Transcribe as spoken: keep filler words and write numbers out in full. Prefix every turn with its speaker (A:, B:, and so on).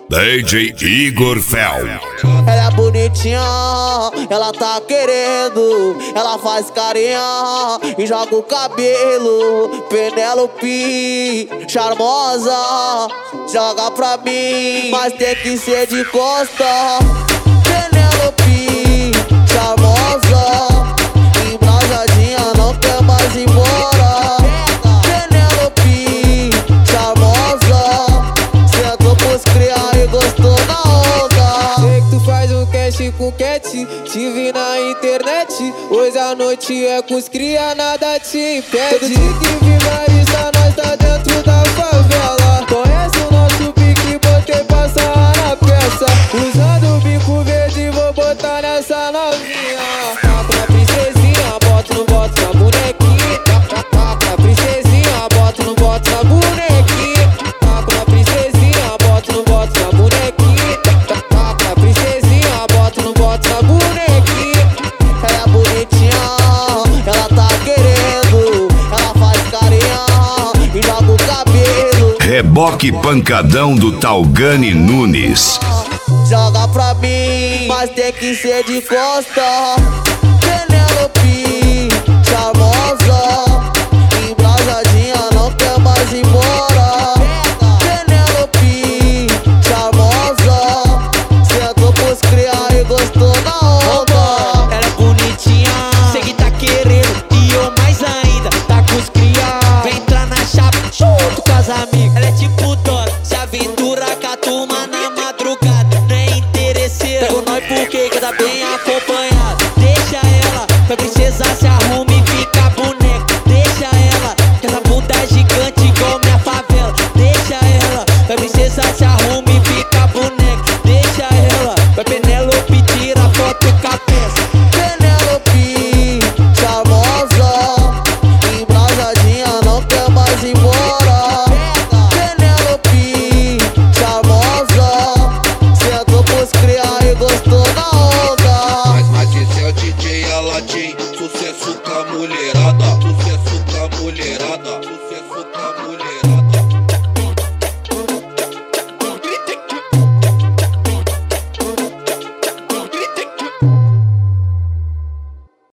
A: D J Igor Fel.
B: Ela é bonitinha, ela tá querendo. Ela faz carinha e joga o cabelo. Penélope, charmosa, joga pra mim, mas tem que ser de costa. Penélope, charmosa, embrasadinha, não quer mais ir embora. Penélope, charmosa, sentou pros cria e gostou na onda.
C: Sei que tu faz um cast com cat, te vi na internet. Hoje a noite é com os cria, nada te impede. Todo dia que vigarista, nós tá dentro da favela. Conhece o nosso pique, botei pra sarrar na peça. Usando o bico verde, vou botar nessa novinha. Tá pra princesinha, bota no bota na bonequinha. Tá pra princesinha, bota no bota na bonequinha. Tá pra princesinha, bota no bota na bonequinha. Tá pra princesinha, bota no bota na bonequinha.
B: Ela é bonitinha, ela tá querendo. Ela faz carinha e joga o cabelo.
A: Reboque pancadão do Talgani Nunes.
B: Joga pra mim, mas tem que ser de costa.